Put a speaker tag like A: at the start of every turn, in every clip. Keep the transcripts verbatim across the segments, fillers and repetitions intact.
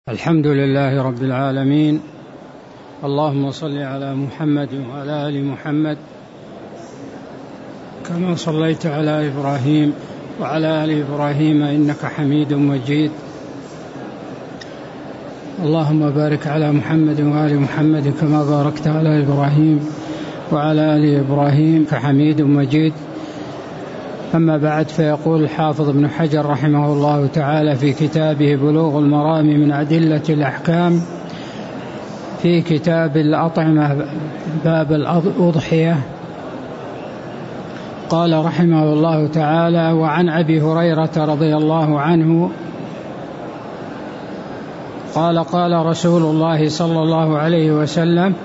A: الحمد لله رب العالمين. اللهم صل على محمد وعلى آل محمد كما صليت على إبراهيم وعلى آل إبراهيم إنك حميد مجيد. اللهم بارك على محمد وآل محمد كما باركت على إبراهيم وعلى آل إبراهيم حميد مجيد. أما بعد، فيقول الحافظ ابن حجر رحمه الله تعالى في كتابه بلوغ المرام من أدلة الأحكام في كتاب الأطعمة باب الأضحية، قال رحمه الله تعالى: وعن أبي هريرة رضي الله عنه قال قال رسول الله صلى الله عليه وسلم: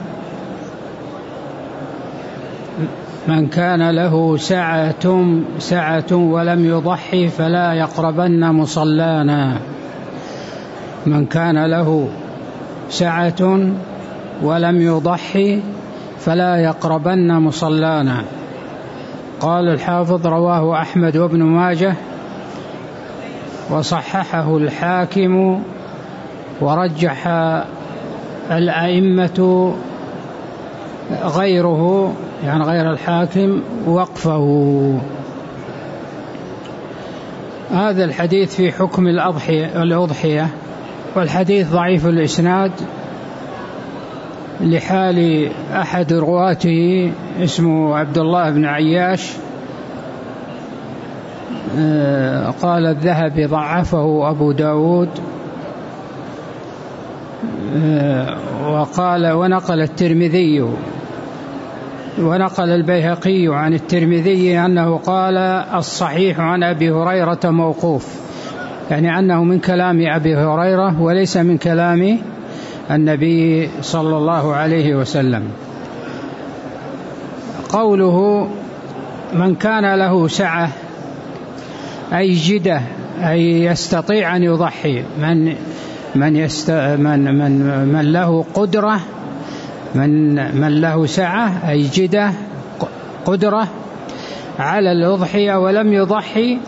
A: من كان له سعة سعة ولم يضحي فلا يقربن مصلانا. من كان له سعة ولم يضحي فلا يقربن مصلانا. قال الحافظ: رواه أحمد وابن ماجه وصححه الحاكم ورجح الأئمة غيره، يعني غير الحاكم، وقفه. هذا الحديث في حكم الأضحية، والحديث ضعيف الإسناد لحال أحد رواته اسمه عبد الله بن عياش. قال الذهبي ضعفه أبو داود، وقال ونقل الترمذي ونقل البيهقي عن الترمذي أنه قال: الصحيح عن أبي هريرة موقوف، يعني أنه من كلام أبي هريرة وليس من كلام النبي صلى الله عليه وسلم. قوله من كان له سعة أي جدة، أي يستطيع أن يضحي، من من يست من من من له قدرة، من من له سعة أي جدة قدرة على الأضحية ولم يضحي،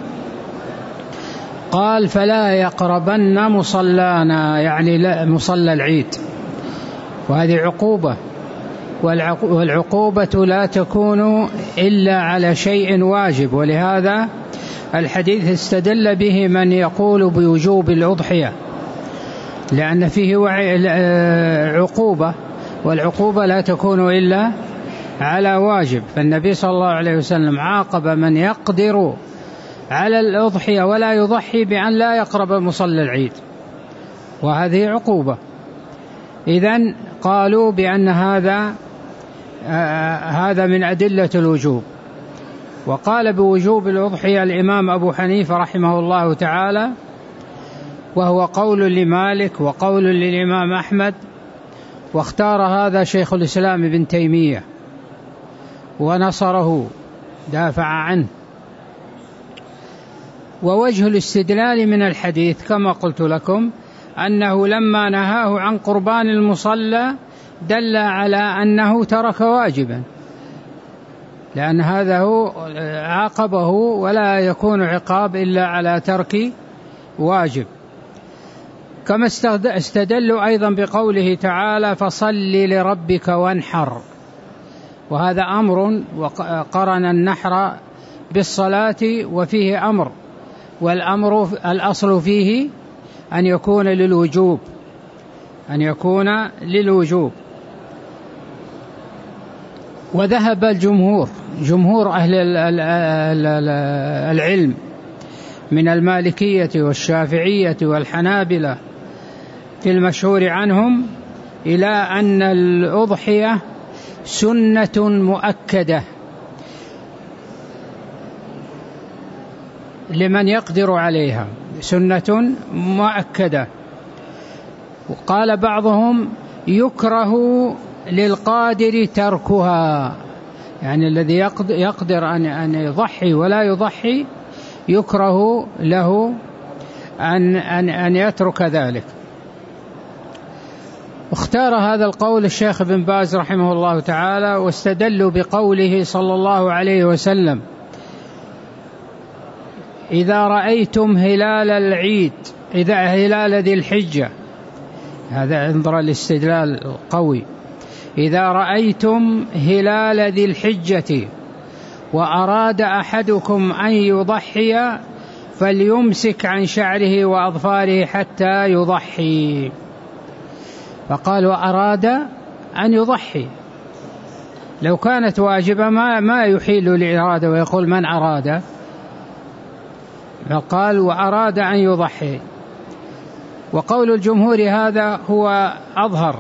A: قال: فلا يقربن مصلانا، يعني مصلى العيد. وهذه عقوبة، والعقوبة لا تكون إلا على شيء واجب، ولهذا الحديث استدل به من يقول بوجوب الأضحية، لأن فيه عقوبة، والعقوبة لا تكون إلا على واجب. فالنبي صلى الله عليه وسلم عاقب من يقدر على الأضحية ولا يضحي بأن لا يقرب مصلى العيد، وهذه عقوبة. إذن قالوا بأن هذا آه هذا من أدلة الوجوب. وقال بوجوب الأضحية الإمام أبو حنيفة رحمه الله تعالى، وهو قول لمالك وقول للإمام أحمد، واختار هذا شيخ الإسلام ابن تيمية ونصره، دافع عنه. ووجه الاستدلال من الحديث كما قلت لكم أنه لما نهاه عن قربان المصلى دل على أنه ترك واجبا، لأن هذا هو عاقبه، ولا يكون عقاب إلا على ترك واجب. كما استدلوا أيضا بقوله تعالى: فصل لربك وانحر، وهذا أمر، وقرن النحر بالصلاة وفيه أمر، والأمر الأصل فيه أن يكون للوجوب، أن يكون للوجوب. وذهب الجمهور، جمهور أهل العلم من المالكية والشافعية والحنابلة في المشهور عنهم إلى أن الأضحية سنة مؤكدة لمن يقدر عليها، سنة مؤكدة. وقال بعضهم: يكره للقادر تركها، يعني الذي يقدر أن يضحي ولا يضحي يكره له أن, أن, أن يترك ذلك. اختار هذا القول الشيخ بن باز رحمه الله تعالى، واستدلوا بقوله صلى الله عليه وسلم: إذا رأيتم هلال العيد، إذا هلال ذي الحجة هذا انظر الاستدلال القوي. إذا رأيتم هلال ذي الحجة وأراد أحدكم أن يضحي فليمسك عن شعره وأظفاره حتى يضحي. فقال وأراد أن يضحي، لو كانت واجبة ما ما يحيل الإرادة ويقول من أراد، فقال وأراد أن يضحي. وقول الجمهور هذا هو أظهر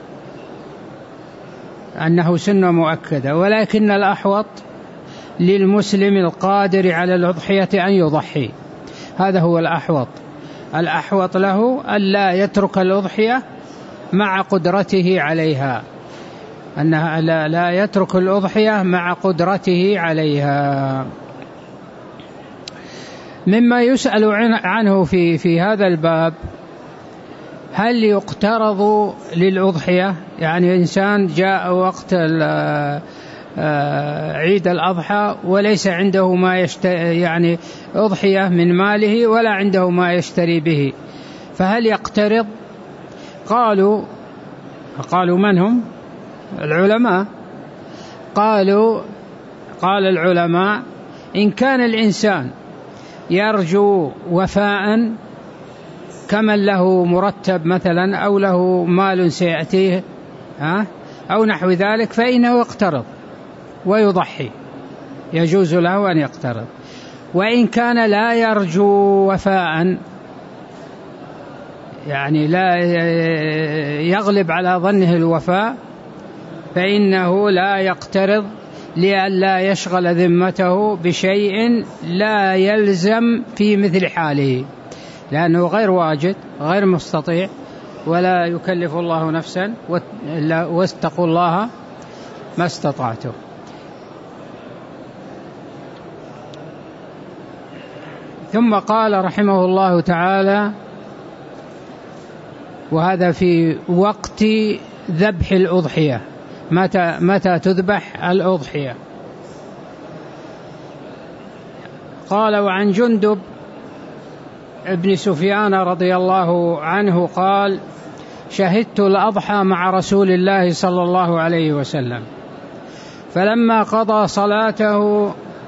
A: أنه سنة مؤكدة، ولكن الأحوط للمسلم القادر على الأضحية أن يضحي، هذا هو الأحوط. الأحوط له ألا يترك الأضحية مع قدرته عليها، أنها لا, لا يترك الأضحية مع قدرته عليها. مما يسأل عنه في, في هذا الباب، هل يقترض للأضحية؟ يعني إنسان جاء وقت عيد الأضحى وليس عنده ما يشتري، يعني أضحية من ماله ولا عنده ما يشتري به، فهل يقترض؟ قالوا قالوا من هم؟ العلماء. قالوا قال العلماء إن كان الإنسان يرجو وفاء كمن له مرتب مثلا أو له مال سيأتيه أو نحو ذلك فإنه يقترض ويضحي، يجوز له أن يقترض. وإن كان لا يرجو وفاء، يعني لا يغلب على ظنه الوفاء، فإنه لا يقترض لئلا يشغل ذمته بشيء لا يلزم في مثل حاله، لأنه غير واجد غير مستطيع، ولا يكلف الله نفسا واتقوا الله ما استطعتم. ثم قال رحمه الله تعالى، وهذا في وقت ذبح الأضحية، متى متى تذبح الأضحية؟ قال وعن جندب ابن سفيان رضي الله عنه قال شهدت الأضحى مع رسول الله صلى الله عليه وسلم، فلما قضى صلاته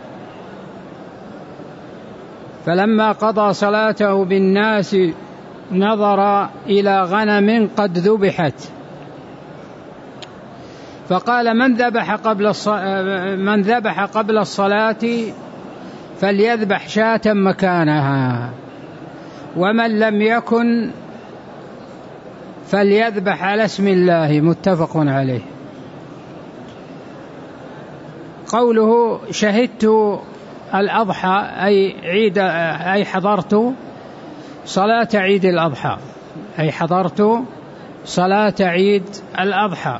A: فلما قضى صلاته بالناس نظر إلى غنم قد ذبحت فقال من ذبح قبل من ذبح قبل الصلاة فليذبح شاة مكانها، ومن لم يكن فليذبح على اسم الله، متفق عليه. قوله شهدت الأضحى أي عيد أي حضرت صلاة عيد الأضحى، أي حضرت صلاة عيد الأضحى.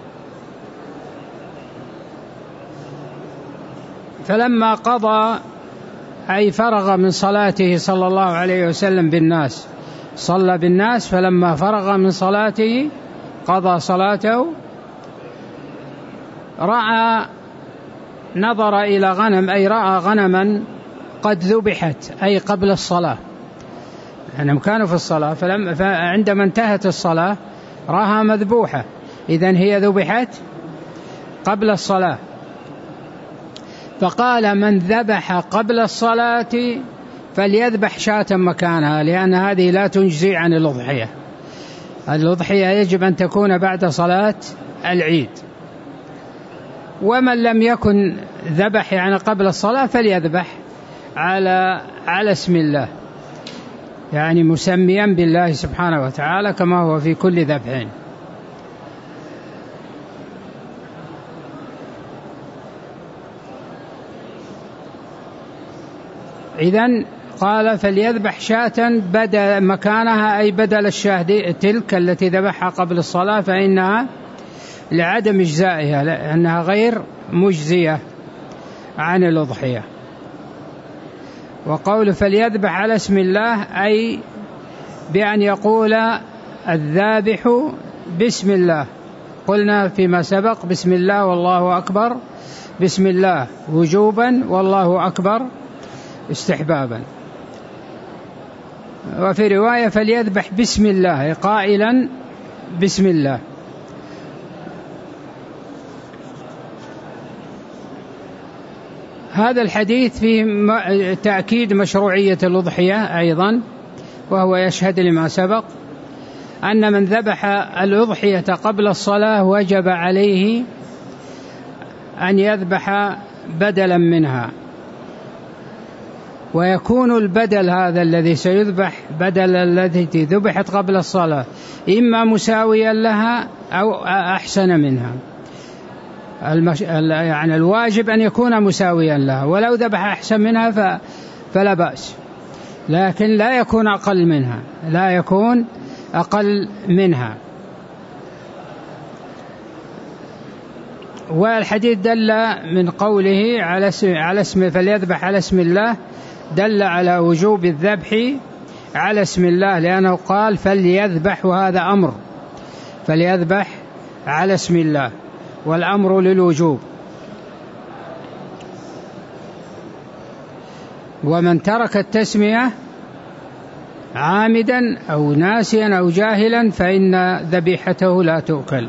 A: فلما قضى أي فرغ من صلاته صلى الله عليه وسلم بالناس، صلى بالناس، فلما فرغ من صلاته قضى صلاته رأى نظر إلى غنم أي رأى غنما قد ذبحت أي قبل الصلاة، أنهم كانوا في الصلاة، فلما فعندما انتهت الصلاة رأها مذبوحة، إذن هي ذبحت قبل الصلاة. فقال من ذبح قبل الصلاة فليذبح شاة مكانها، لأن هذه لا تجزي عن الأضحية، الأضحية يجب أن تكون بعد صلاة العيد. ومن لم يكن ذبح يعني قبل الصلاة فليذبح على على اسم الله، يعني مسميا بالله سبحانه وتعالى كما هو في كل ذبح. إذن قال فليذبح شاة بدل مكانها أي بدل الشاة تلك التي ذبحها قبل الصلاة، فإنها لعدم إجزائها لأنها غير مجزية عن الأضحية. وقول فليذبح على اسم الله أي بأن يقول الذابح بسم الله، قلنا فيما سبق بسم الله والله أكبر، بسم الله وجوبا والله أكبر استحبابا. وفي رواية فليذبح بسم الله قائلا بسم الله. هذا الحديث فيه تأكيد مشروعية الأضحية أيضا، وهو يشهد لما سبق أن من ذبح الأضحية قبل الصلاة وجب عليه أن يذبح بدلا منها، ويكون البدل هذا الذي سيذبح بدل التي ذبحت قبل الصلاة إما مساويا لها أو أحسن منها. المش... يعني الواجب أن يكون مساويا لها، ولو ذبح أحسن منها ف... فلا بأس، لكن لا يكون أقل منها، لا يكون أقل منها. والحديث دل من قوله على اسم, على اسم فليذبح على اسم الله، دل على وجوب الذبح على اسم الله، لأنه قال فليذبح، وهذا أمر، فليذبح على اسم الله، والأمر للوجوب. ومن ترك التسمية عامدا أو ناسيا أو جاهلا فإن ذبيحته لا تؤكل.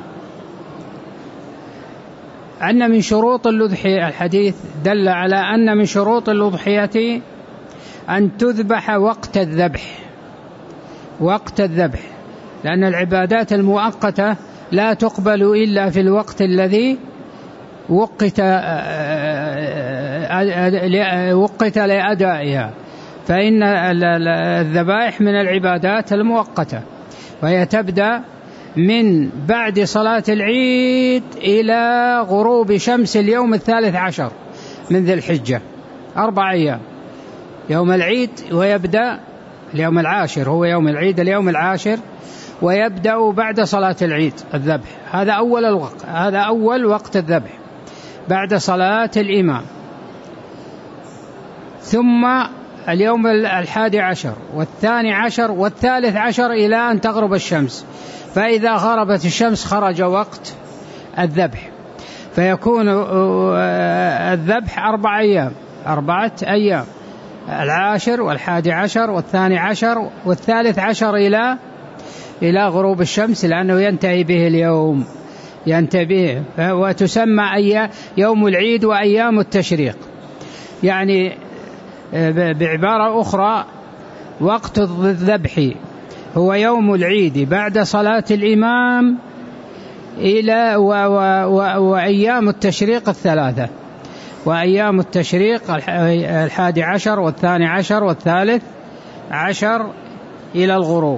A: أن من شروط الأضحية، الحديث دل على أن من شروط الأضحية أن تذبح وقت الذبح، وقت الذبح، لأن العبادات المؤقتة لا تقبل إلا في الوقت الذي وقت وقت لأدائها، فإن الذبائح من العبادات المؤقتة، وهي تبدأ من بعد صلاة العيد إلى غروب شمس اليوم الثالث عشر من ذي الحجة، أربع أيام، يوم العيد ويبدأ اليوم العاشر، هو يوم العيد اليوم العاشر، ويبدأ بعد صلاة العيد الذبح. هذا أول الوقت، هذا أول وقت الذبح بعد صلاة الإمام. ثم اليوم الحادي عشر والثاني عشر والثالث عشر إلى أن تغرب الشمس، فإذا غربت الشمس خرج وقت الذبح، فيكون الذبح أربع أيام، أربعة أيام، العاشر والحادي عشر والثاني عشر والثالث عشر إلى إلى غروب الشمس، لأنه ينتهي به اليوم، ينتهي به، وتسمى أي يوم العيد وأيام التشريق. يعني بعبارة أخرى وقت الذبح هو يوم العيد بعد صلاة الإمام إلى و و و وأيام التشريق الثلاثة، وأيام التشريق الحادي عشر والثاني عشر والثالث عشر إلى الغروب.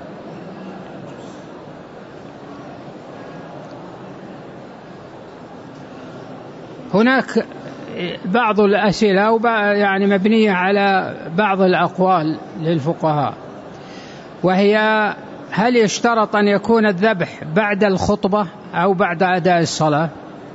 A: هناك بعض الأسئلة يعني مبنية على بعض الأقوال للفقهاء، وهي هل يشترط أن يكون الذبح بعد الخطبة أو بعد أداء الصلاة؟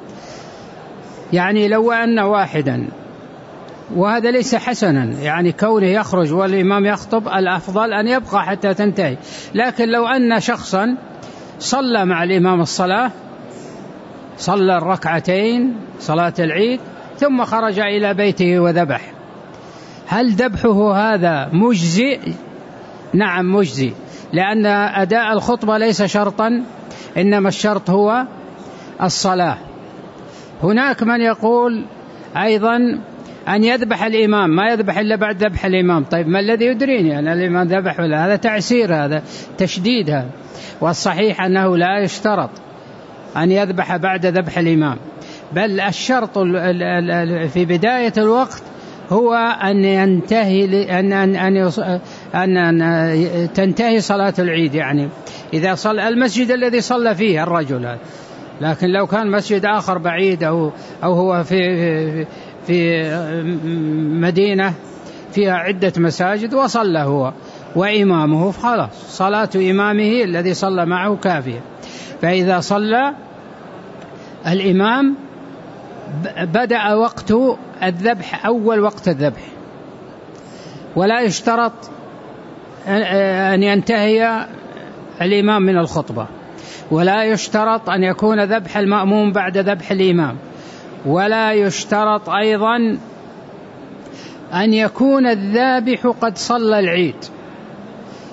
A: يعني لو أن واحدا، وهذا ليس حسنا، يعني كونه يخرج والإمام يخطب الأفضل أن يبقى حتى تنتهي، لكن لو أن شخصا صلى مع الإمام الصلاة، صلى الركعتين صلاة العيد ثم خرج إلى بيته وذبح، هل ذبحه هذا مجزئ؟ نعم مجزئ، لأن أداء الخطبة ليس شرطا، إنما الشرط هو الصلاة. هناك من يقول أيضا أن يذبح الإمام، ما يذبح إلا بعد ذبح الإمام. طيب ما الذي يدريني أن الإمام ذبح ولا؟ هذا تعسير، هذا تشديد هذا. والصحيح أنه لا يشترط أن يذبح بعد ذبح الإمام، بل الشرط في بداية الوقت هو أن ينتهي أن أن أن أن تنتهي صلاة العيد، يعني إذا صلى المسجد الذي صلى فيه الرجل هذا. لكن لو كان مسجد آخر بعيد أو أو هو في في مدينة فيها عدة مساجد وصلى هو وإمامه، خلاص صلاة إمامه الذي صلى معه كافية. فإذا صلى الإمام بدأ وقت الذبح أول وقت الذبح، ولا يشترط أن ينتهي الإمام من الخطبة، ولا يشترط أن يكون ذبح المأموم بعد ذبح الإمام، ولا يشترط أيضا أن يكون الذابح قد صلى العيد،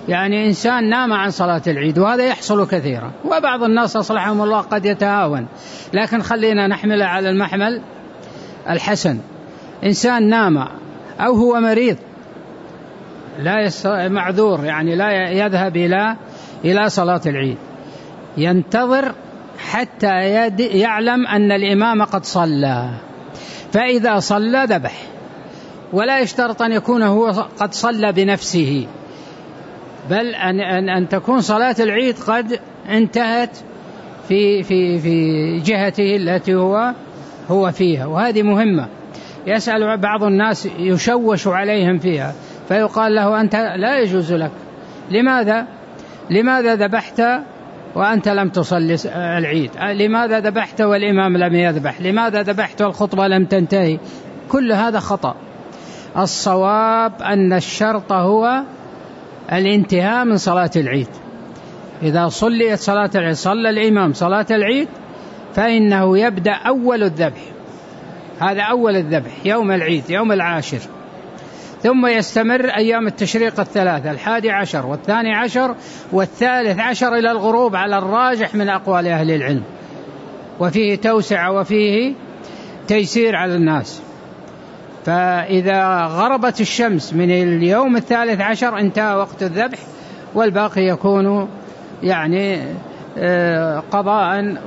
A: يعني إنسان نام عن صلاة العيد، وهذا يحصل كثيرا، وبعض الناس أصلحهم الله قد يتهاون، لكن خلينا نحمله على المحمل الحسن. إنسان نام أو هو مريض لا معذور، يعني لا يذهب إلى إلى صلاة العيد، ينتظر حتى يعلم أن الإمام قد صلى، فإذا صلى ذبح، ولا يشترط أن يكون هو قد صلى بنفسه، بل أن, أن, أن تكون صلاة العيد قد انتهت في, في, في جهته التي هو, هو فيها. وهذه مهمة، يسأل بعض الناس يشوش عليهم فيها، فيقال له أنت لا يجوز لك، لماذا لماذا ذبحت وأنت لم تصلي العيد؟ لماذا ذبحت والإمام لم يذبح؟ لماذا ذبحت والخطبة لم تنتهي؟ كل هذا خطأ. الصواب أن الشرط هو الانتهاء من صلاة العيد. إذا صليت صلاة العيد، صلى الإمام صلاة العيد، فإنه يبدأ أول الذبح، هذا أول الذبح يوم العيد يوم العاشر، ثم يستمر أيام التشريق الثلاثة، الحادي عشر والثاني عشر والثالث عشر إلى الغروب على الراجح من أقوال أهل العلم، وفيه توسع وفيه تيسير على الناس. فإذا غربت الشمس من اليوم الثالث عشر انتهى وقت الذبح، والباقي يكون يعني قضاء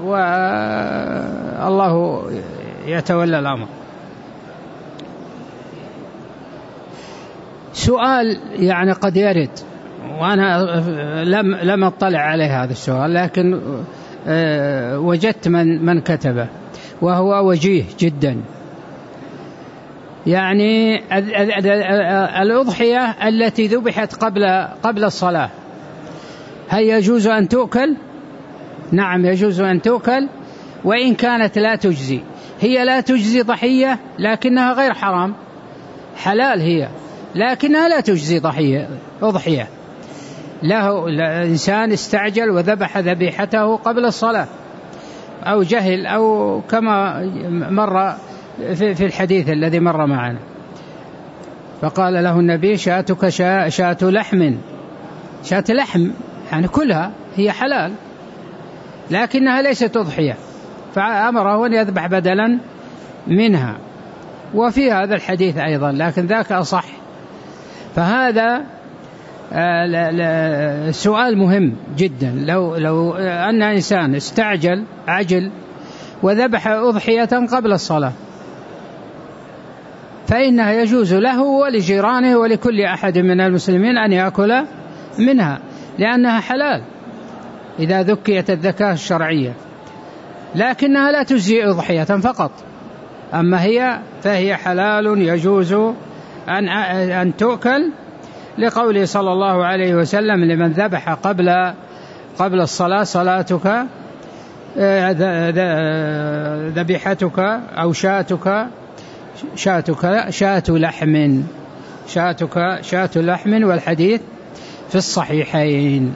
A: والله يتولى الأمر. سؤال يعني قد يرد، وأنا لم لم أطلع عليه هذا السؤال، لكن وجدت من من كتبه وهو وجيه جدا. يعني الأضحية التي ذبحت قبل قبل الصلاة هل يجوز أن تؤكل؟ نعم يجوز أن تؤكل، وإن كانت لا تجزي. هي لا تجزي ضحية لكنها غير حرام، حلال هي، لكنها لا تجزي ضحية أضحية. له إنسان استعجل وذبح ذبيحته قبل الصلاة، أو جهل، أو كما مر في الحديث الذي مر معنا، فقال له النبي شاتك شاة لحم، شاة لحم يعني كلها هي حلال لكنها ليست أضحية، فأمره أن يذبح بدلا منها. وفي هذا الحديث أيضا، لكن ذاك أصح. فهذا سؤال مهم جدا. لو, لو أن إنسان استعجل عجل وذبح أضحية قبل الصلاة، فإنها يجوز له ولجيرانه ولكل أحد من المسلمين أن يأكل منها، لأنها حلال إذا ذكيت الذكاة الشرعية، لكنها لا تجزي أضحية فقط. أما هي فهي حلال يجوز أن أن تؤكل، لقوله صلى الله عليه وسلم لمن ذبح قبل قبل الصلاة صلاتك ذبيحتك أو شاتك شاتك شاة لحم شاتك شاة لحم، والحديث في الصحيحين.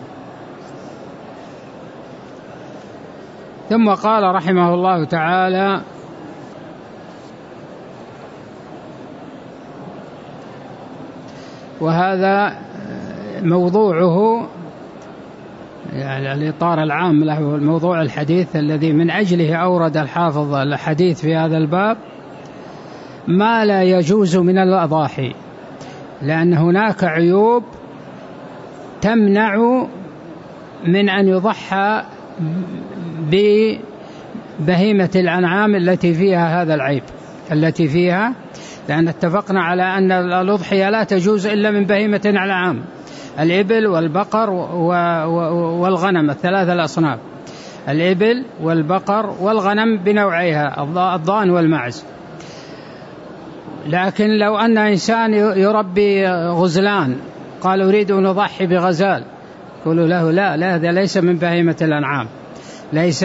A: ثم قال رحمه الله تعالى: وهذا موضوعه يعني الإطار العام له الموضوع الحديث الذي من أجله أورد الحافظ الحديث في هذا الباب، ما لا يجوز من الأضاحي، لأن هناك عيوب تمنع من أن يضحى ببهيمة الأنعام التي فيها هذا العيب التي فيها، لأن اتفقنا على أن الأضحية لا تجوز إلا من بهيمة الأنعام، الإبل والبقر والغنم، الثلاثة الأصناف، الإبل والبقر والغنم بنوعيها، الضأن والمعز. لكن لو أن إنسان يربي غزلان قال أريد أن أضحي بغزال، يقولوا له لا لا هذا ليس من بهيمة الأنعام، ليس.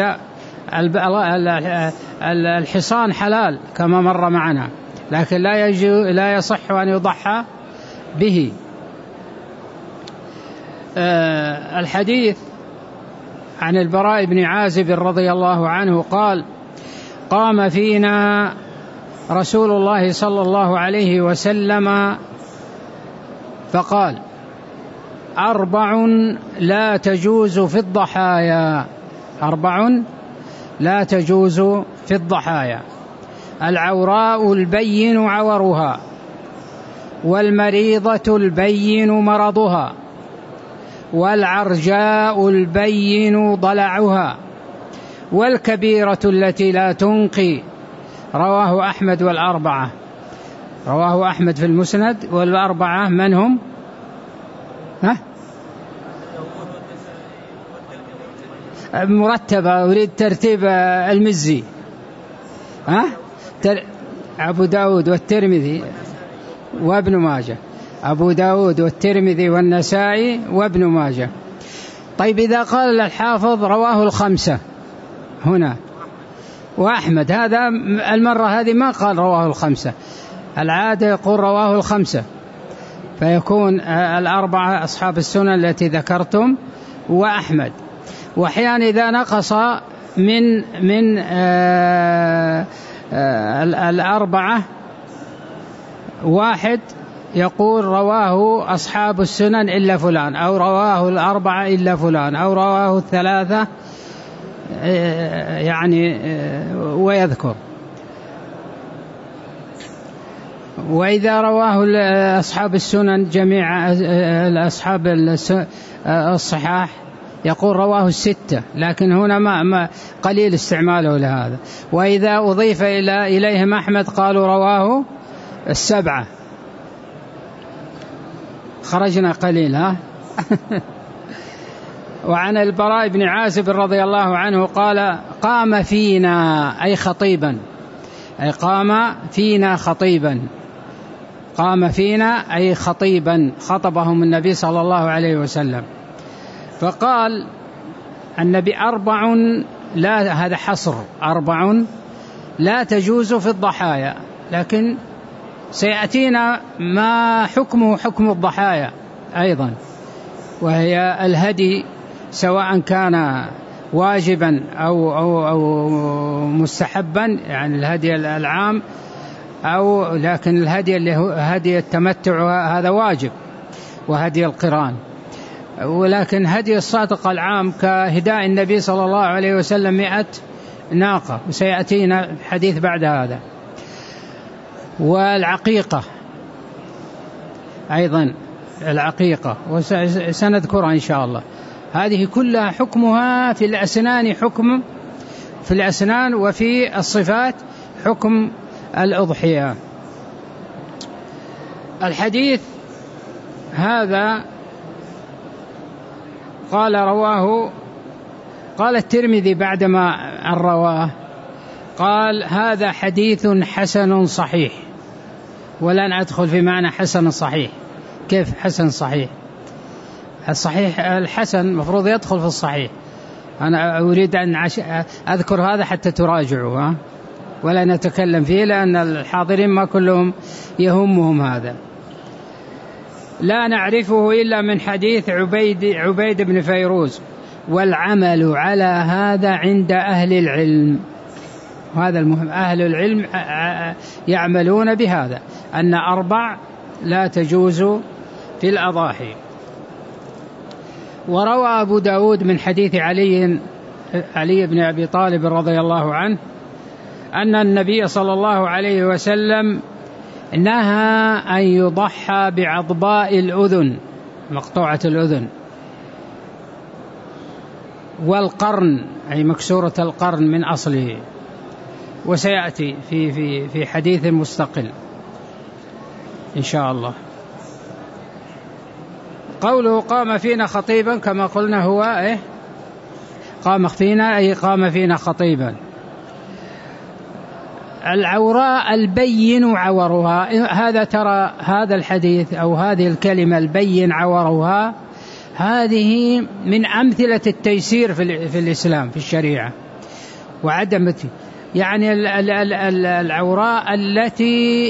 A: الحصان حلال كما مر معنا، لكن لا يجو لا يصح أن يضحى به. الحديث عن البراء بن عازب رضي الله عنه قال: قام فينا رسول الله صلى الله عليه وسلم فقال: أربع لا تجوز في الضحايا، أربع لا تجوز في الضحايا: العوراء البين عورها، والمريضة البين مرضها، والعرجاء البين ضلعها، والكبيرة التي لا تنقي. رواه أحمد والأربعة، رواه أحمد في المسند، والأربعة من هم؟ ها؟ مرتبة، أريد ترتيب المزي. ها؟ تر... أبو داود والترمذي وابن ماجه، أبو داود والترمذي والنسائي وابن ماجه. طيب إذا قال الحافظ رواه الخمسة هنا وأحمد، هذا المرة هذه ما قال رواه الخمسة، العادة يقول رواه الخمسة، فيكون الأربعة أصحاب السنن التي ذكرتم وأحمد. وأحيانا إذا نقص من من آآ آآ الأربعة واحد يقول رواه أصحاب السنن إلا فلان، أو رواه الأربعة إلا فلان، أو رواه الثلاثة يعني ويذكر. وإذا رواه أصحاب السنن جميع أصحاب الصحاح يقول رواه الستة، لكن هنا ما ما قليل استعماله لهذا. وإذا أضيف إلى إليهم أحمد قالوا رواه السبعة، خرجنا قليل. ها وعن البراء بن عازب رضي الله عنه قال: قام فينا أي خطيبا، أي قام فينا خطيبا، قام فينا أي خطيبا، خطبهم النبي صلى الله عليه وسلم، فقال النبي: أربع لا، هذا حصر، أربع لا تجوز في الضحايا، لكن سيأتينا ما حكمه حكم الضحايا أيضا، وهي الهدي، سواء كان واجبا أو, أو, أو مستحبا، يعني الهدي العام، أو لكن الهدي اللي هو هدي التمتع هذا واجب، وهدي القران. ولكن هدي الصادق العام كهداء النبي صلى الله عليه وسلم مئة ناقة، وسيأتينا حديث بعد هذا. والعقيقة أيضا، العقيقة وسنذكرها إن شاء الله. هذه كلها حكمها في الأسنان حكم في الأسنان وفي الصفات حكم الأضحية. الحديث هذا قال رواه قال الترمذي بعدما رواه قال: هذا حديث حسن صحيح. ولن أدخل في معنى حسن صحيح، كيف حسن صحيح؟ الصحيح الحسن مفروض يدخل في الصحيح. أنا أريد أن أذكر هذا حتى تراجعوا، ولا نتكلم فيه، لأن الحاضرين ما كلهم يهمهم هذا. لا نعرفه إلا من حديث عبيد, عبيد بن فيروز، والعمل على هذا عند أهل العلم. وهذا المهم، أهل العلم يعملون بهذا، أن أربع لا تجوز في الأضاحي. وروى أبو داود من حديث علي علي بن أبي طالب رضي الله عنه أن النبي صلى الله عليه وسلم نهى أن يضحى بعضباء الأذن، مقطوعة الأذن، والقرن أي مكسورة القرن من أصله، وسيأتي في في في حديث مستقل إن شاء الله. قوله قام فينا خطيبا كما قلنا هو إيه؟ قام فينا أي قام فينا خطيبا. العوراء البين عورها، هذا ترى هذا الحديث أو هذه الكلمة البين عورها، هذه من أمثلة التيسير في, في الإسلام في الشريعة وعدم، يعني العوراء التي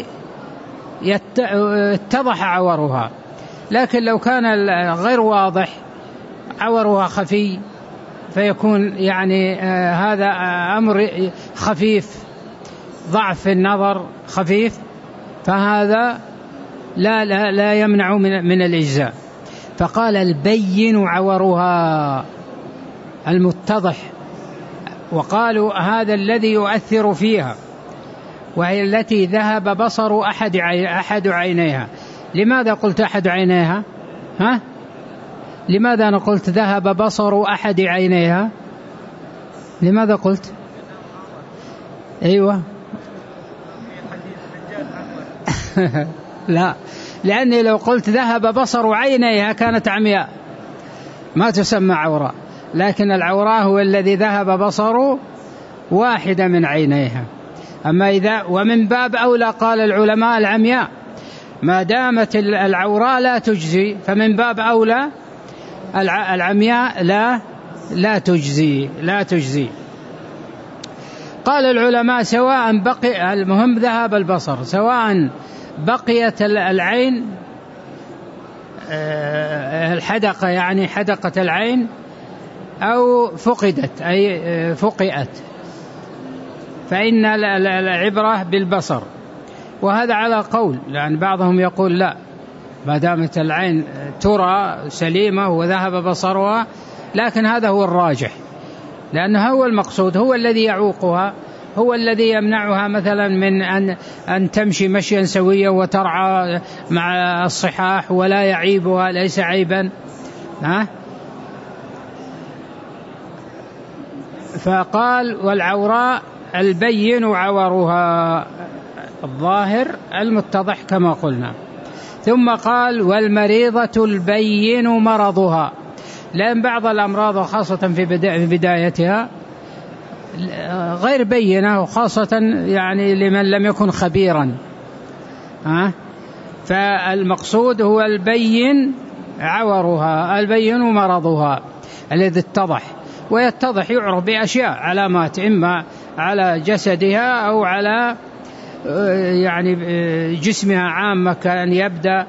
A: يتضح عورها، لكن لو كان غير واضح عورها خفي فيكون يعني آه هذا أمر خفيف، ضعف في النظر خفيف، فهذا لا لا لا يمنع من من الإجزاء. فقال البين عورها المتضح، وقالوا هذا الذي يؤثر فيها، وهي التي ذهب بصر أحد أحد عينيها. لماذا قلت أحد عينيها؟ ها؟ لماذا أنا قلت ذهب بصر أحد عينيها؟ لماذا قلت؟ أيوة. لا، لأني لو قلت ذهب بصر عينيها كانت عمياء ما تسمى عوراء، لكن العوراء هو الذي ذهب بصر واحدة من عينيها. أما إذا ومن باب أولى قال العلماء العمياء، ما دامت العوراء لا تجزي، فمن باب أولى العمياء لا لا تجزي لا تجزي. قال العلماء سواء بقي، المهم ذهب البصر، سواء بقيت العين الحدقة يعني حدقة العين أو فقدت أي فقئت، فإن العبرة بالبصر. وهذا على قول، لأن بعضهم يقول لا، ما دامت العين ترى سليمة وذهب بصرها، لكن هذا هو الراجح، لأنه هو المقصود، هو الذي يعوقها، هو الذي يمنعها مثلا من أن أن تمشي مشيا سويا وترعى مع الصحاح ولا يعيبها، ليس عيبا. ها؟ فقال والعوراء البين عورها، الظاهر المتضح كما قلنا. ثم قال والمريضة البين مرضها، لأن بعض الأمراض وخاصة في بدايتها غير بينة، وخاصة يعني لمن لم يكن خبيرا. ها؟ فالمقصود هو البين عورها، البين مرضها الذي اتضح، ويتضح يعرف بأشياء علامات، إما على جسدها أو على يعني جسمها عامة، كان يبدأ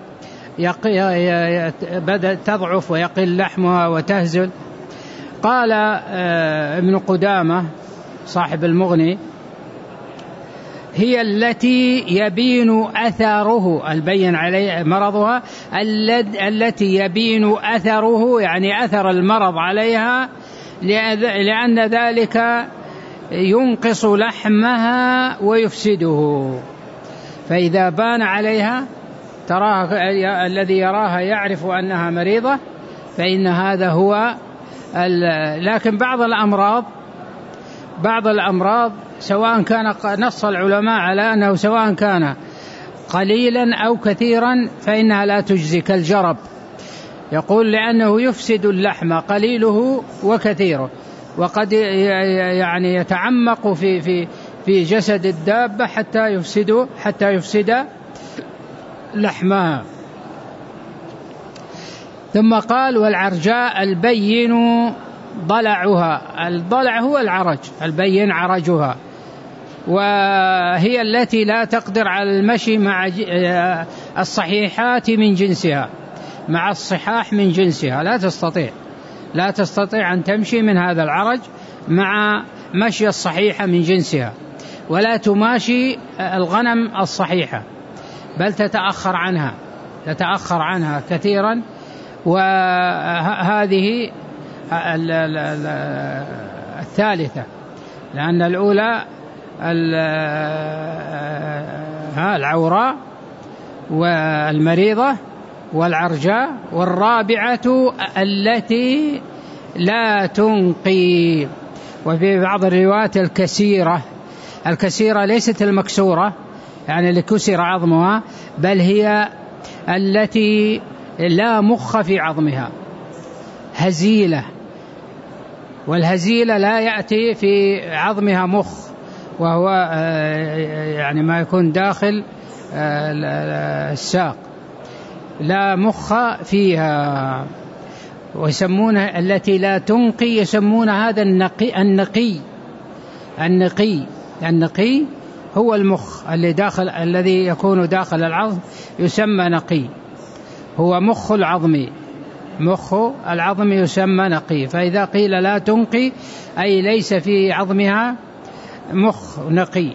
A: بدأ تضعف ويقل لحمها وتهزل. قال ابن قدامة صاحب المغني هي التي يبين أثره، البين عليه مرضها التي يبين أثره، يعني أثر المرض عليها، لأن ذلك ينقص لحمها ويفسده. فإذا بان عليها تراها، الذي يراها يعرف أنها مريضة، فإن هذا هو. لكن بعض الأمراض بعض الأمراض سواء كان نص العلماء على أنه سواء كان قليلا أو كثيرا فإنها لا تجزي، كالجرب يقول لأنه يفسد اللحم قليله وكثيره، وقد يعني يتعمق في في في جسد الدابة حتى يفسد حتى يفسد لحمها. ثم قال والعرجاء البين ضلعها، الضلع هو العرج، البين عرجها، وهي التي لا تقدر على المشي مع الصحيحات من جنسها، مع الصحاح من جنسها لا تستطيع لا تستطيع أن تمشي من هذا العرج مع مشي الصحيحة من جنسها، ولا تماشي الغنم الصحيحة، بل تتأخر عنها تتأخر عنها كثيرا. وهذه الثالثة، لأن الأولى العوراء والمريضة والعرجاء، والرابعة التي لا تنقي. وفي بعض الروايات الكسيرة، الكسيرة ليست المكسورة يعني اللي كسر عظمها، بل هي التي لا مخ في عظمها، هزيلة، والهزيلة لا يأتي في عظمها مخ، وهو يعني ما يكون داخل الساق، لا مخ فيها. ويسمونها التي لا تنقي، يسمون هذا النقي النقي النقي النقي هو المخ اللي داخل، الذي يكون داخل العظم يسمى نقي، هو مخ العظم، مخ العظم يسمى نقي. فإذا قيل لا تنقي أي ليس في عظمها مخ نقي.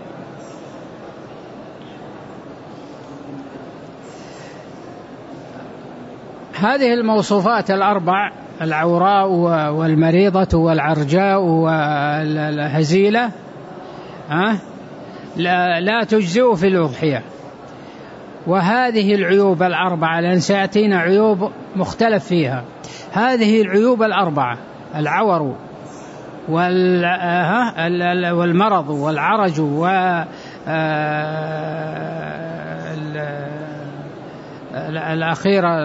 A: هذه الموصوفات الأربع، العوراء والمريضة والعرجاء والهزيلة، لا, لا تجزئ في الأضحية. وهذه العيوب الأربعة، لأن سيأتينا عيوب مختلف فيها، هذه العيوب الأربعة، العور والمرض والعرج والأخيرة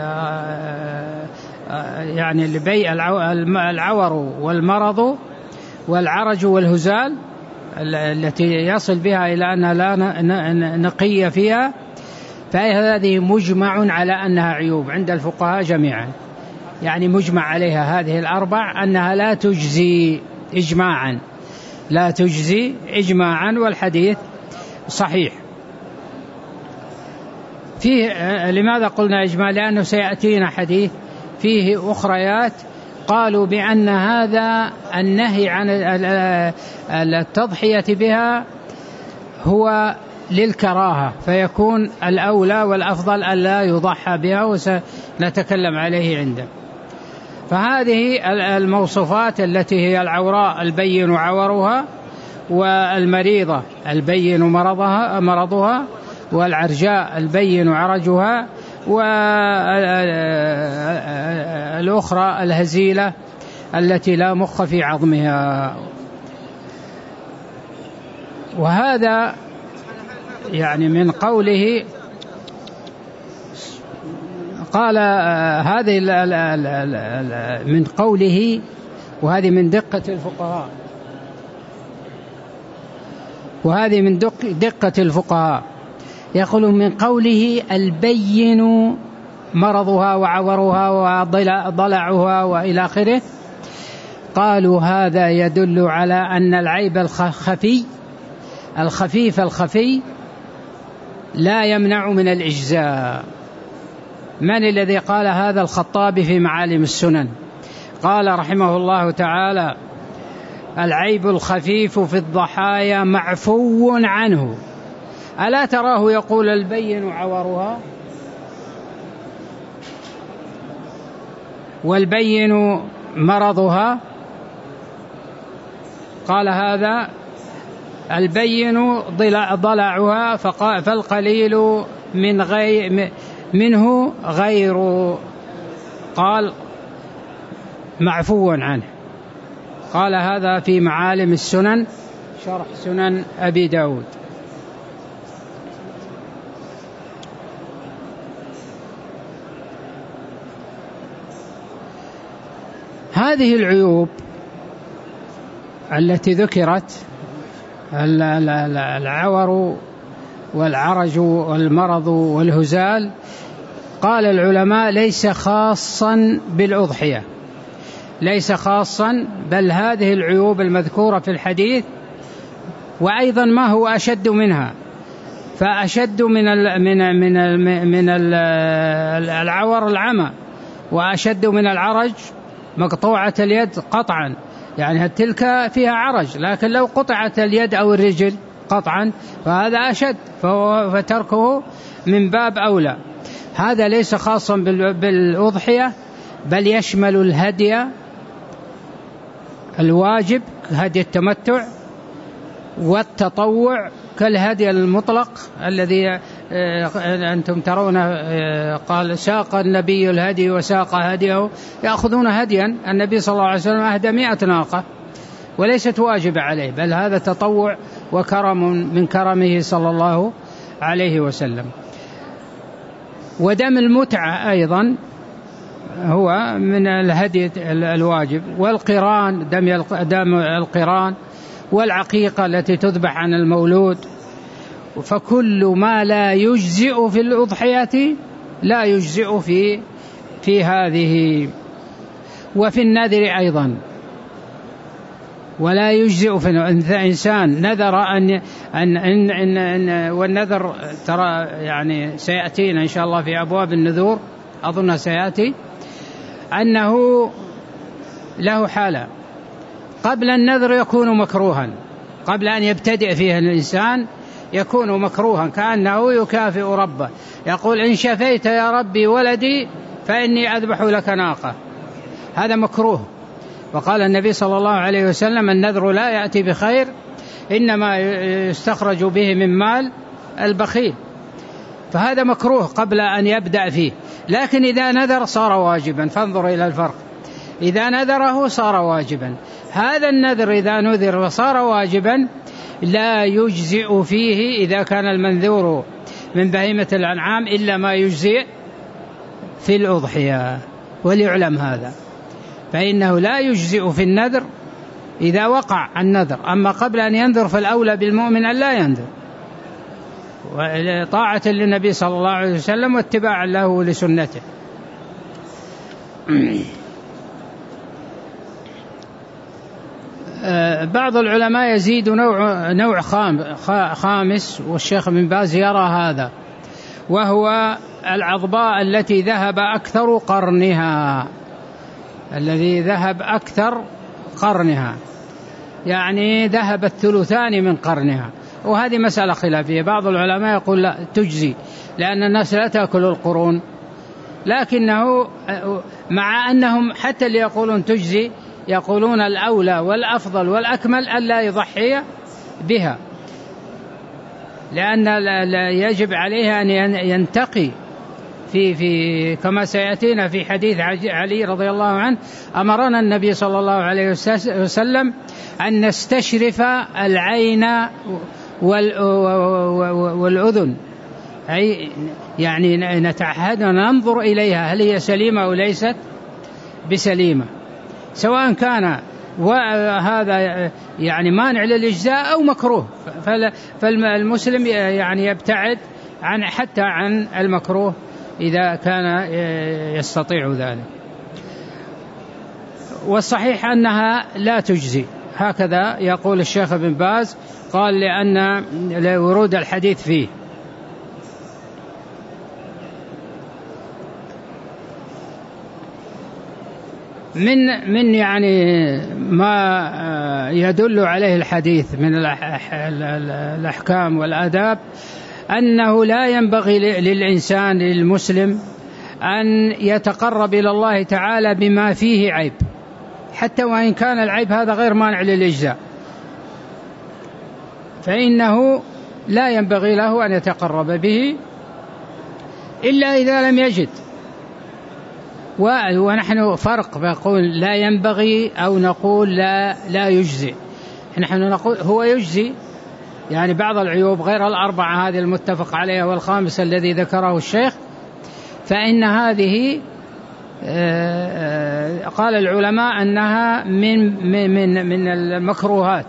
A: يعني لبيع العور والمرض والعرج والهزال التي يصل بها إلى أنها لا نقية فيها، فهذه مجمع على أنها عيوب عند الفقهاء جميعا، يعني مجمع عليها هذه الأربع أنها لا تجزي إجماعا، لا تجزي إجماعا، والحديث صحيح فيه. لماذا قلنا إجماع؟ لأنه سيأتينا حديث فيه أخريات قالوا بأن هذا النهي عن التضحية بها هو للكراهة، فيكون الأولى والأفضل أن لا يضحى بها، وسنتكلم عليه عنده. فهذه الموصوفات التي هي العوراء البين عورها، والمريضة البين مرضها مرضها، والعرجاء البين عرجها، والأخرى الهزيلة التي لا مخ في عظمها. وهذا يعني من قوله قال هذه من قوله، وهذه من دقة الفقهاء، وهذه من دقة الفقهاء يقول من قوله البين مرضها وعورها وضلعها وإلى آخره، قالوا هذا يدل على أن العيب الخفي الخفيف الخفي لا يمنع من الإجزاء. من الذي قال هذا؟ الخطابي في معالم السنن، قال رحمه الله تعالى: العيب الخفيف في الضحايا معفو عنه. ألا تراه يقول البين عورها والبين مرضها؟ قال هذا البين ضلعها، فالقليل من غير منه غير، قال معفو عنه. قال هذا في معالم السنن شرح سنن أبي داود. هذه العيوب التي ذكرت، العور والعرج والمرض والهزال، قال العلماء ليس خاصا بالأضحية، ليس خاصا، بل هذه العيوب المذكورة في الحديث، وأيضا ما هو أشد منها، فأشد من ال من ال من ال من ال العور العمى، وأشد من العرج مقطوعة اليد قطعا، يعني تلك فيها عرج، لكن لو قطعت اليد أو الرجل قطعا فهذا أشد، فتركه من باب أولى. هذا ليس خاصا بالأضحية، بل يشمل الهدي الواجب كهدي التمتع، والتطوع كالهدي المطلق الذي أنتم ترون قال ساق النبي الهدي وساق هديه، يأخذون هديا، النبي صلى الله عليه وسلم أهدى مئة ناقة وليست واجبة عليه، بل هذا تطوع وكرم من كرمه صلى الله عليه وسلم. ودم المتعة أيضا هو من الهدي الواجب، والقران دم القران، والعقيقة التي تذبح عن المولود. فكل ما لا يجزئ في الأضحية لا يجزئ في في هذه. وفي النذر أيضا ولا يجزئ في إنسان نذر أن أن أن, أن, أن والنذر ترى يعني سيأتينا إن شاء الله في أبواب النذور، أظن سيأتي أنه له حالة قبل النذر يكون مكروها، قبل أن يبتدئ فيه الإنسان يكون مكروها، كأنه يكافئ ربه، يقول إن شفيت يا ربي ولدي فإني أذبح لك ناقة، هذا مكروه. وقال النبي صلى الله عليه وسلم النذر لا يأتي بخير إنما يستخرج به من مال البخيل، فهذا مكروه قبل أن يبدأ فيه. لكن إذا نذر صار واجبا، فانظر إلى الفرق، إذا نذره صار واجبا. هذا النذر إذا نذر وصار واجبا لا يجزئ فيه إذا كان المنذور من بهيمة الأنعام إلا ما يجزئ في الأضحية، وليعلم هذا، فإنه لا يجزئ في النذر إذا وقع النذر، أما قبل أن ينذر فالأولى بالمؤمن أن لا ينذر، طاعة للنبي صلى الله عليه وسلم واتباعا له لسنته. بعض العلماء يزيد نوع, نوع خامس، والشيخ بن باز يرى هذا، وهو العضباء التي ذهب أكثر قرنها، الذي ذهب أكثر قرنها، يعني ذهب الثلثان من قرنها، وهذه مسألة خلافية. بعض العلماء يقول لا تجزي لأن الناس لا تأكل القرون، لكنه مع أنهم حتى اللي يقولون تجزي يقولون الأولى والأفضل والأكمل ألا يضحي بها، لأن يجب عليها أن ينتقي في في كما سيأتينا في حديث علي رضي الله عنه، أمرنا النبي صلى الله عليه وسلم أن نستشرف العين والأذن، أي يعني نتعهد وننظر إليها هل هي سليمة أو ليست بسليمة، سواء كان وهذا يعني مانع للإجزاء أو مكروه، فالمسلم يعني يبتعد عن حتى عن المكروه إذا كان يستطيع ذلك. والصحيح أنها لا تجزي، هكذا يقول الشيخ بن باز، قال لأن لورود الحديث فيه. من من يعني ما يدل عليه الحديث من الأحكام والآداب أنه لا ينبغي للإنسان للمسلم أن يتقرب إلى الله تعالى بما فيه عيب، حتى وإن كان العيب هذا غير مانع للإجزاء، فإنه لا ينبغي له أن يتقرب به إلا إذا لم يجد. ونحن فرق بقول لا ينبغي أو نقول لا لا يجزي، نحن نقول هو يجزي، يعني بعض العيوب غير الأربعة هذه المتفق عليها والخامس الذي ذكره الشيخ، فإن هذه قال العلماء أنها من من من المكروهات،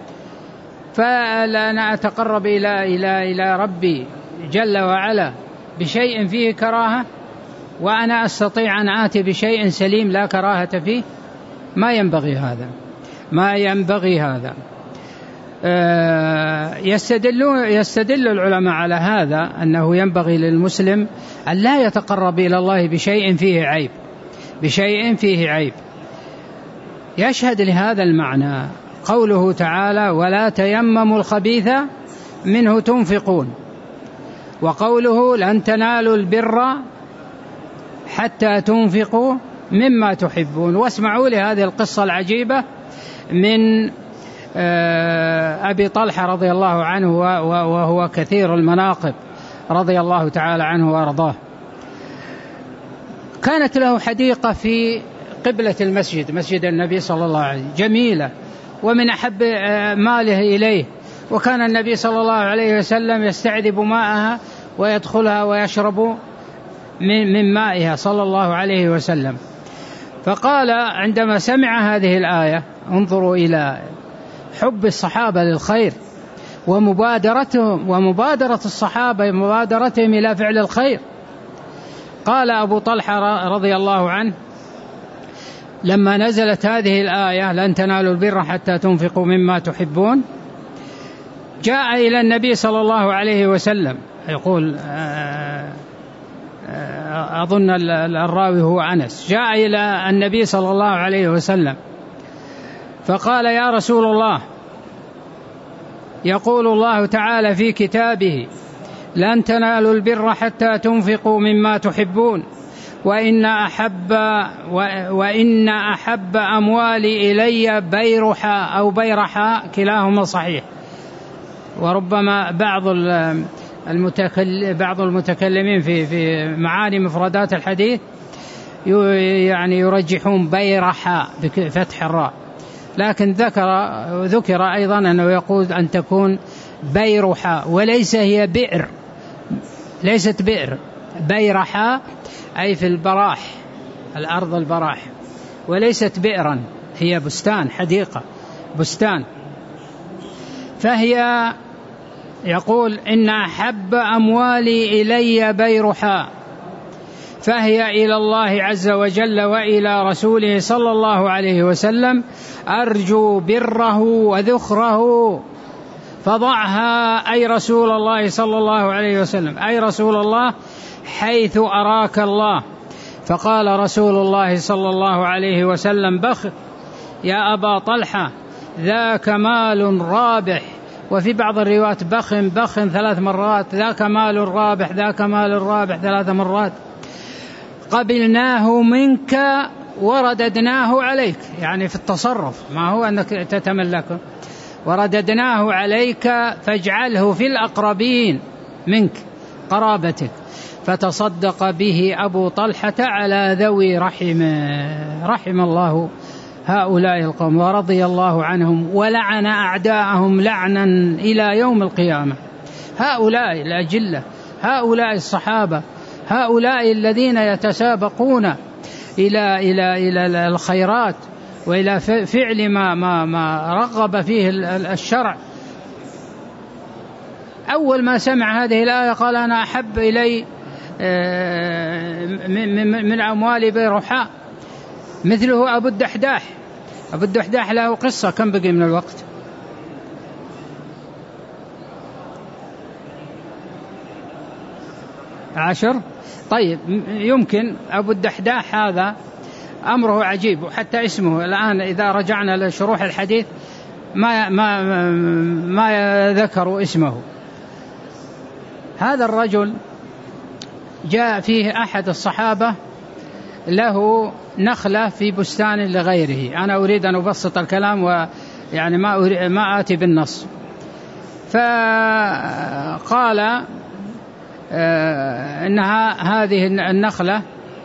A: فلا أتقرب إلى إلى إلى ربي جل وعلا بشيء فيه كراهة وأنا أستطيع أن آتي بشيء سليم لا كراهة فيه، ما ينبغي هذا، ما ينبغي هذا. يستدل يستدل العلماء على هذا أنه ينبغي للمسلم أن لا يتقرب إلى الله بشيء فيه عيب، بشيء فيه عيب. يشهد لهذا المعنى قوله تعالى ولا تيمموا الخبيث منه تنفقون، وقوله لن تنالوا البر حتى تنفقوا مما تحبون. واسمعوا لهذه القصة العجيبة من أبي طلحة رضي الله عنه وهو كثير المناقب رضي الله تعالى عنه وأرضاه. كانت له حديقة في قبلة المسجد، مسجد النبي صلى الله عليه وسلم، جميلة ومن أحب ماله إليه، وكان النبي صلى الله عليه وسلم يستعذب ماءها ويدخلها ويشرب من مائها صلى الله عليه وسلم. فقال عندما سمع هذه الآية انظروا إلى حب الصحابة للخير ومبادرتهم ومبادرة الصحابة مبادرتهم إلى فعل الخير. قال أبو طلحة رضي الله عنه لما نزلت هذه الآية لن تنالوا البر حتى تنفقوا مما تحبون، جاء إلى النبي صلى الله عليه وسلم يقول أظن الراوي هو أنس، جاء إلى النبي صلى الله عليه وسلم فقال يا رسول الله يقول الله تعالى في كتابه لن تنالوا البر حتى تنفقوا مما تحبون، وإن أحب, وإن أحب أموالي إلي بيرحا أو بيرحا، كلاهما صحيح. وربما بعض بعض المتكلمين في في معاني مفردات الحديث يعني يرجحون بيرحا بفتح الراء، لكن ذكر ذكر أيضا أنه يقول أن تكون بيرحا، وليس هي بئر، ليست بئر. بيرحا أي في البراح، الأرض البراح، وليست بئرا، هي بستان، حديقة، بستان. فهي يقول إن أحب أموالي إلي بيرحا، فهي إلى الله عز وجل وإلى رسوله صلى الله عليه وسلم، أرجو بره وذخره فضعها، أي رسول الله صلى الله عليه وسلم، أي رسول الله حيث أراك الله. فقال رسول الله صلى الله عليه وسلم: بخ يا أبا طلحة، ذاك مال رابح. وفي بعض الروايات بخ بخ ثلاث مرات، ذاك مال رابح، ذاك مال رابح ثلاث مرات. قبلناه منك ورددناه عليك، يعني في التصرف، ما هو أنك تتملكه. ورددناه عليك فاجعله في الأقربين منك، قرابتك. فتصدق به أبو طلحة على ذوي رحمه. رحم الله هؤلاء القوم ورضي الله عنهم ولعن أعداءهم لعنا إلى يوم القيامة. هؤلاء الأجلة، هؤلاء الصحابة، هؤلاء الذين يتسابقون إلى إلى إلى الخيرات وإلى فعل ما ما ما رغب فيه الشرع. أول ما سمع هذه الآية قال: أنا أحب إلي من أموال بيرحاء. مثله أبو الدحداح. أبو الدحداح له قصة. كم بقي من الوقت؟ عشر. طيب، يمكن أبو الدحداح هذا أمره عجيب، وحتى اسمه الآن إذا رجعنا لشروح الحديث ما ما ما ذكروا اسمه. هذا الرجل جاء فيه أحد الصحابة له نخلة في بستان لغيره. أنا أريد أن أبسط الكلام ويعني ما أريد ما آتي بالنص. فقال إنها هذه النخلة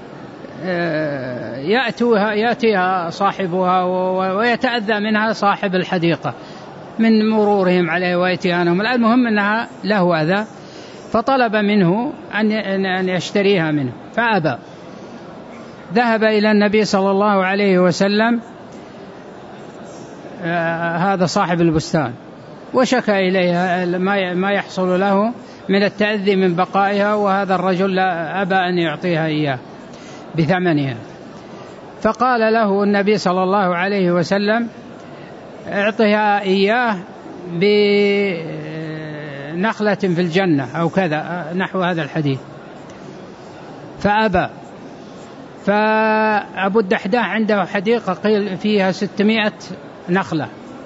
A: يأتيها يأتيها صاحبها ويتأذى منها صاحب الحديقة من مرورهم عليه وإتيانهم. المهم أنها له أذى، فطلب منه أن يشتريها منه فأبى. ذهب إلى النبي صلى الله عليه وسلم هذا صاحب البستان وشكى إليه ما يحصل له من التأذي من بقائها، وهذا الرجل لا أبى أن يعطيها إياه بثمنها. فقال له النبي صلى الله عليه وسلم: اعطها إياه بنخلة في الجنة أو كذا نحو هذا الحديث. فأبى. فأبو الدحداح عنده حديقة قيل فيها ستمائة نخلة،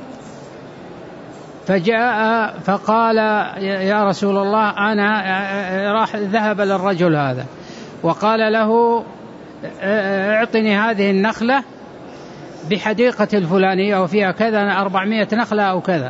A: فجاء فقال: يا رسول الله، أنا راح ذهب للرجل هذا وقال له: اعطني هذه النخلة بحديقة الفلانية وفيها كذا أربعمائة نخلة أو كذا.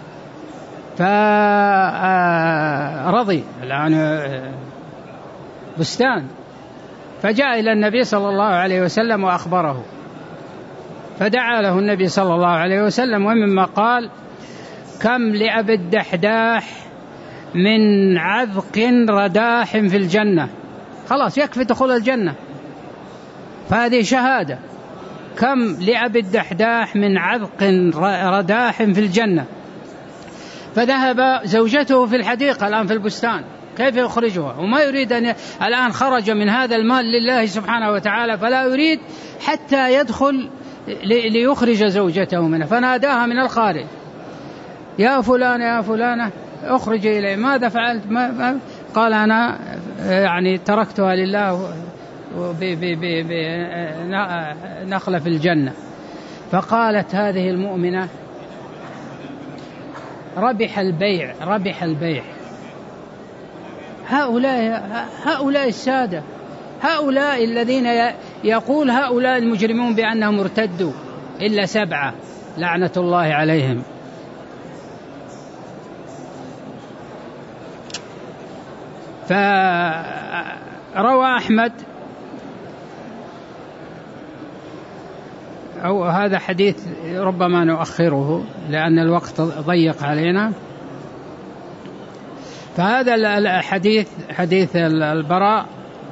A: فرضي الآن بستان. فجاء إلى النبي صلى الله عليه وسلم وأخبره، فدعا له النبي صلى الله عليه وسلم، ومما قال: كم لأبي الدحداح من عذق رداح في الجنة. خلاص يكفي دخول الجنة، فهذه شهادة. كم لأبي الدحداح من عذق رداح في الجنة. فذهب زوجته في الحديقة الآن في البستان، كيف يخرجها؟ وما يريد أن ي... الآن خرج من هذا المال لله سبحانه وتعالى، فلا يريد حتى يدخل لي... ليخرج زوجته منه. فناداها من الخارج: يا فلانة يا فلانة اخرج إلي. ماذا فعلت؟ ما... قال: أنا يعني تركتها لله بنخلة في الجنة. فقالت هذه المؤمنة: ربح البيع، ربح البيع. هؤلاء هؤلاء السادة هؤلاء الذين يقول هؤلاء المجرمون بأنهم ارتدوا إلا سبعة لعنة الله عليهم. فروى أحمد، أو هذا حديث ربما نؤخره لأن الوقت ضيق علينا. فهذا الحديث حديث البراء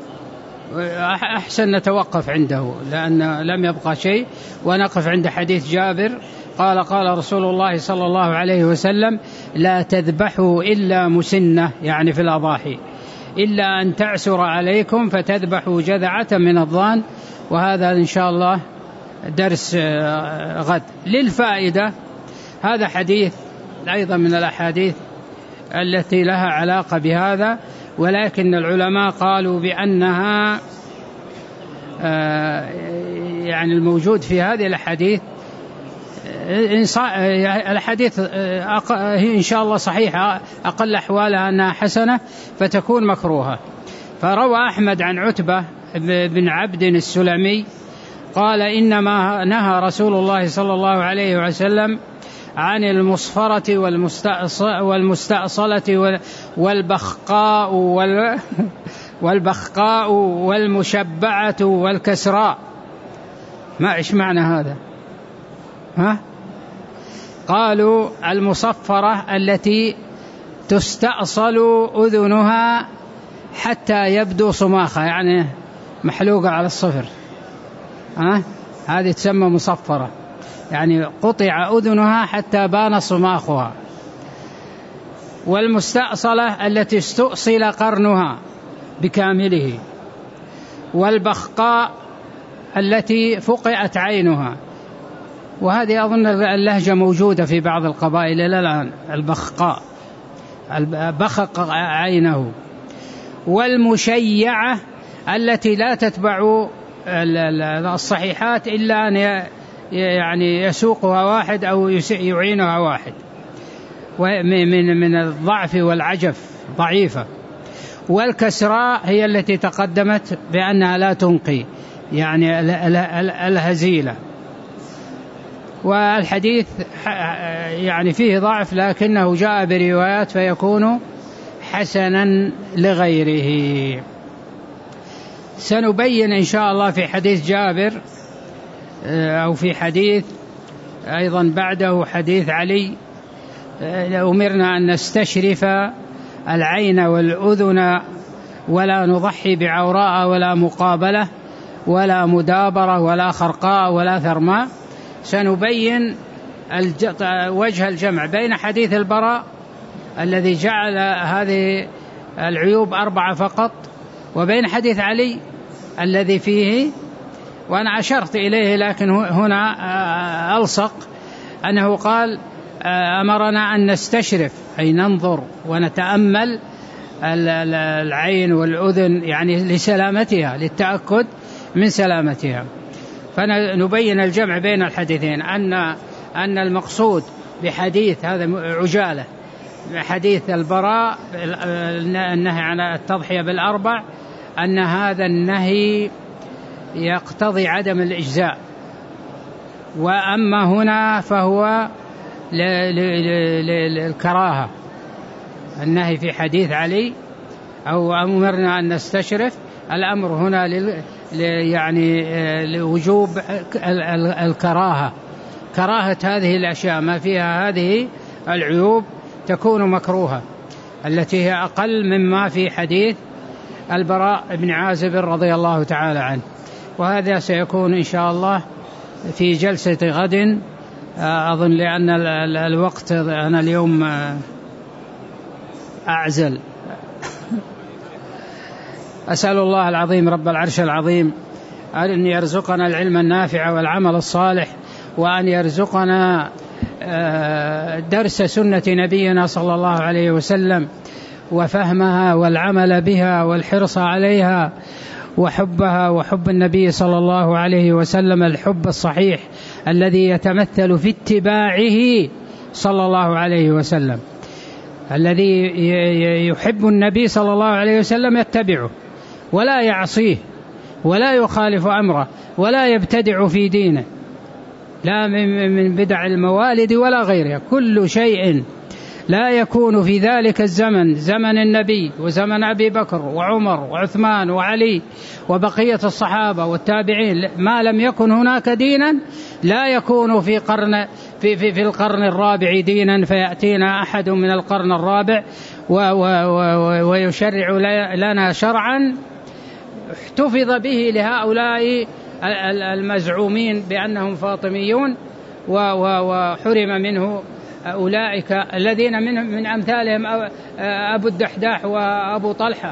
A: أحسن نتوقف عنده لأن لم يبقى شيء، ونقف عند حديث جابر قال قال رسول الله صلى الله عليه وسلم: لا تذبحوا إلا مسنة، يعني في الأضاحي، إلا أن تعسر عليكم فتذبحوا جذعة من الضان. وهذا إن شاء الله درس غد. للفائدة، هذا حديث أيضا من الأحاديث التي لها علاقة بهذا، ولكن العلماء قالوا بأنها يعني الموجود في هذه الحديث الحديث هي إن شاء الله صحيحة، أقل أحوالها أنها حسنة فتكون مكروهة. فروى أحمد عن عتبة بن عبد السلمي قال: إنما نهى رسول الله صلى الله عليه وسلم عن المصفرة والمستأصلة والبخقاء والبخقاء والمشبعة والكسراء. ما إيش معنى هذا؟ ها؟ قالوا: المصفرة التي تستأصل أذنها حتى يبدو صماخها، يعني محلوقة على الصفر، ها؟ هذه تسمى مصفرة، يعني قطع أذنها حتى بان صماخها. والمستأصلة التي استؤصل قرنها بكامله. والبخقاء التي فقئت عينها، وهذه أظن اللهجة موجودة في بعض القبائل إلى الآن، البخقاء، بخق عينه. والمشيعة التي لا تتبع الصحيحات إلا أن يعني يسوقها واحد أو يعينها واحد، من من الضعف والعجف، ضعيفة. والكسراء هي التي تقدمت بأنها لا تنقي، يعني الهزيلة. والحديث يعني فيه ضعف لكنه جاء بروايات فيكون حسنا لغيره. سنبين إن شاء الله في حديث جابر أو في حديث أيضا بعده حديث علي: أمرنا أن نستشرف العين والأذن ولا نضحي بعوراء ولا مقابلة ولا مدابرة ولا خرقاء ولا ثرماء. سنبين وجه الجمع بين حديث البراء الذي جعل هذه العيوب أربعة فقط، وبين حديث علي الذي فيه، وأنا أشرت إليه لكن هنا ألصق، أنه قال: أمرنا أن نستشرف، أي ننظر ونتأمل العين والأذن، يعني لسلامتها، للتأكد من سلامتها. فنبين الجمع بين الحديثين، أن أن المقصود بحديث هذا عجالة حديث البراء النهي عن التضحية بالأربع، أن هذا النهي يقتضي عدم الإجزاء، وأما هنا فهو للكراهة. النهي في حديث علي أو أمرنا أن نستشرف، الأمر هنا يعني لوجوب الكراهة، كراهة هذه الأشياء، ما فيها هذه العيوب تكون مكروهة، التي هي أقل مما في حديث البراء بن عازب رضي الله تعالى عنه. وهذا سيكون إن شاء الله في جلسة غد أظن، لأن الوقت أنا اليوم أعزل. أسأل الله العظيم رب العرش العظيم أن يرزقنا العلم النافع والعمل الصالح، وأن يرزقنا درس سنة نبينا صلى الله عليه وسلم وفهمها والعمل بها والحرص عليها وحبها وحب النبي صلى الله عليه وسلم الحب الصحيح الذي يتمثل في اتباعه صلى الله عليه وسلم. الذي يحب النبي صلى الله عليه وسلم يتبعه ولا يعصيه ولا يخالف أمره ولا يبتدع في دينه، لا من بدع الموالد ولا غيرها. كل شيء لا يكون في ذلك الزمن، زمن النبي وزمن أبي بكر وعمر وعثمان وعلي وبقية الصحابة والتابعين، ما لم يكن هناك دينا لا يكون في قرن في في في القرن الرابع دينا، فيأتينا أحد من القرن الرابع ويشرع لنا شرعا احتفظ به لهؤلاء المزعومين بأنهم فاطميون وحرم منه أولئك الذين من من أمثالهم أبو الدحداح وأبو طلحة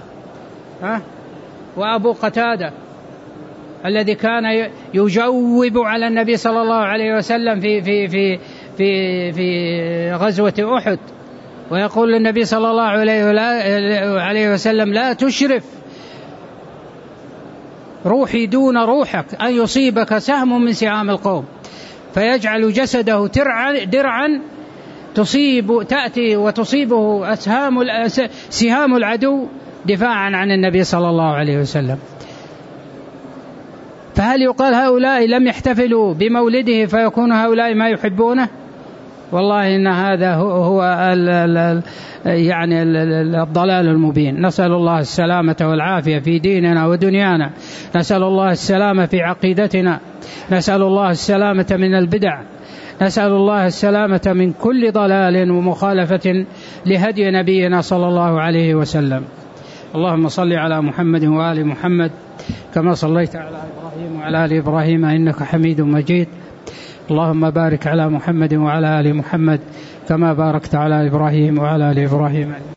A: وأبو قتادة الذي كان يجوب على النبي صلى الله عليه وسلم في في في في في غزوة أحد، ويقول للنبي صلى الله عليه وسلم لا تشرف روحي دون روحك أن يصيبك سهم من سهام القوم، فيجعل جسده درعا تصيب تأتي وتصيبه أسهام سهام العدو دفاعا عن النبي صلى الله عليه وسلم. فهل يقال هؤلاء لم يحتفلوا بمولده فيكون هؤلاء ما يحبونه؟ والله إن هذا هو ال ال يعني الضلال المبين. نسأل الله السلامة والعافية في ديننا ودنيانا، نسأل الله السلامة في عقيدتنا، نسأل الله السلامة من البدع، نسأل الله السلامة من كل ضلال ومخالفة لهدي نبينا صلى الله عليه وسلم. اللهم صل على محمد وآل محمد كما صليت على إبراهيم وعلى آل إبراهيم إنك حميد مجيد. اللهم بارك على محمد وعلى آل محمد كما باركت على إبراهيم وعلى آل إبراهيم.